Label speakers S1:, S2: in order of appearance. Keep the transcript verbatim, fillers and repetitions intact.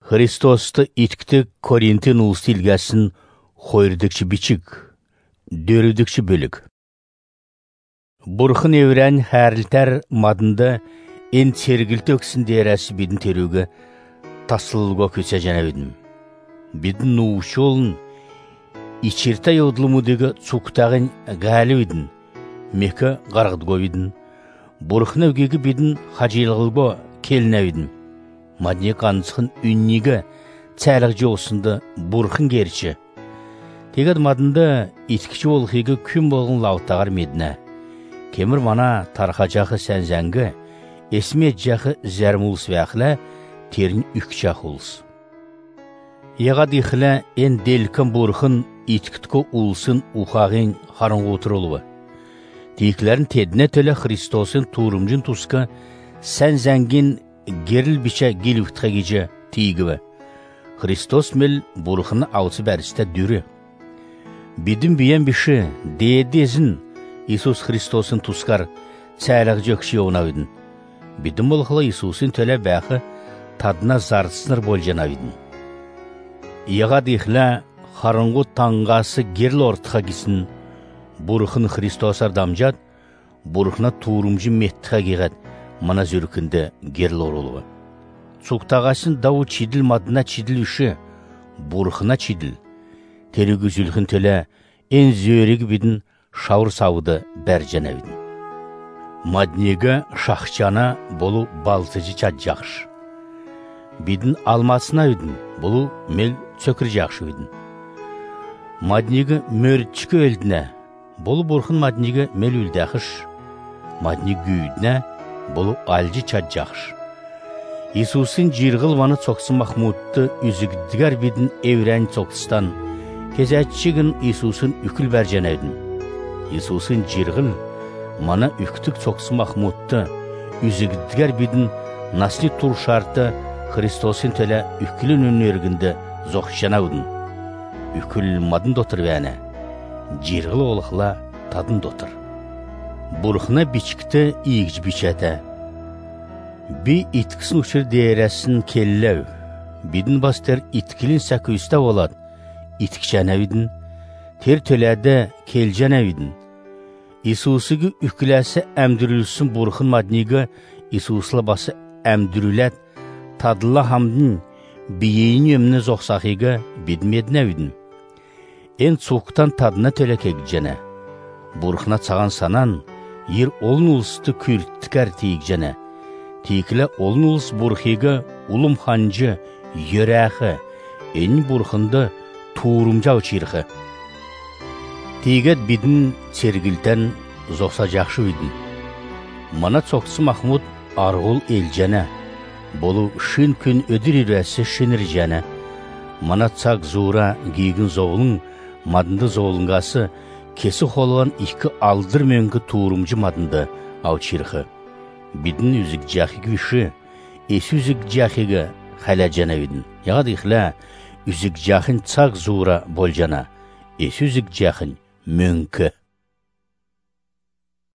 S1: Христосты иткті Коринтин улсы илгәсін хойрдікші бичік, дөрідікші бөлік. Бұрқын еврен хәрілтер мадында ен сергілті өксін дәрәсі бидін теругі тасылылға көсе жәна өдім. Бидін нуғышы олын ичерта еудылымудығы цуқтағын ғәлі өдін, мекі ғарғыдға өдін. Бұрқын өгегі бидін хажилығылға келіне өдін. Мадне қанысқын үннігі цәлік жоғысынды бұрқын керчі. Тегад мадында иткіші олқиғы күн болғын лауттағар медіне. Кемір мана тарқа жақы сәнзәңгі, есмет жақы зәрмулыс вәқілі терін үкчақ ұлыс. Еғад иқілі ен делкін бұрқын иткіткі ұлысын ұқағын қарың отыр олуы. Дейкілерін тедіне төлі Христосын турымжын тұсқы сәнзәңгін геріл бича геліктіға кеже тейгіві. Христос мел бұрқыны аусы бәрісті дүрі. Бидін бейен біші дейдезін Иисус Христосын тұсқар цәліғ жөкші оңауыдын. Бидін болқылы Иисусын төлі бәқі тадына зарсыныр бол жанауыдын. Иға дейхілі қарыңғы таңғасы геріл ортыға кесін бұрқын Христос ардамжад, бұрқына турымжы меттіға кеғад мана зүркінді геріл орылуы. Цуқтағасын дауы чиділ мадына чиділ үші, бұрқына чиділ. Терігі зүлхін төлі ен зөрегі бидін шауыр сауыды бәр жәнәудің. Маднегі шақчана болу балтыжы чад жақш. Бидін алмасына өдің, болу мел цөкір жақшы өдің. Маднегі мөрітчікі өлдіне, болу бұрқын маднегі мел өлдәқіш. Маднегі үйдіне, болу алжы чад жақш. Иисусын жирғыл ваны цоқсын Махмудты үзігдігер бидін еврен цоқстан, кезәтшігін Иисусын үкіл бәр жәнәудің. Иисусын жирғыл мана үктік цоқсын Махмудты үзігдігер бидін насли тур шарты Христосын төлі үкілін өнергінді зоқшанаудің. Үкіл мадын дотыр вәне, жирғыл олықла тадын дотыр. Бұрқына бичікті иігж бичәті. Би иткісін ұшыр дейрәсін келләу. Бидін бастыр иткілін сәкүйісті олад. Иткішәнәудің, тер төләді келжәнәудің. Иисусыгы үкіләсі әмдірілсін бұрқын маднигі Иисуслы басы әмдіріләт тадылла хамдың бейейін өміні зоқсақиғы бидмеднәудің. Ен цуқтан тадына төлекек жәнә. Бұрқына цаған санан, ер олын ұлысты күрттікәр тейік жәнә. Тейкілі олын ұлыс бұрқиғы ұлым ханжы, ерәқі, ен бұрқынды туырымжау чирқы. Тейгет бидін сергілтен зоқса жақшы өйдің. Мана цоқсы Махмуд арғыл ел жәнә. Болу шын күн өдір үрәсі шыныр жәнә. Мана цақ зура гейгін зоғылың, мадынды зоғылыңғасы кесі қолған икі алдыр мөңгі туырымжы мадынды ау чирқы. Бидін үзік жақиг виші, есі үзік жақиғы қәлә жәна өйдің. Яғад иқілі үзік жақын цақ зура бол жана, есі үзік жақын мөңкі.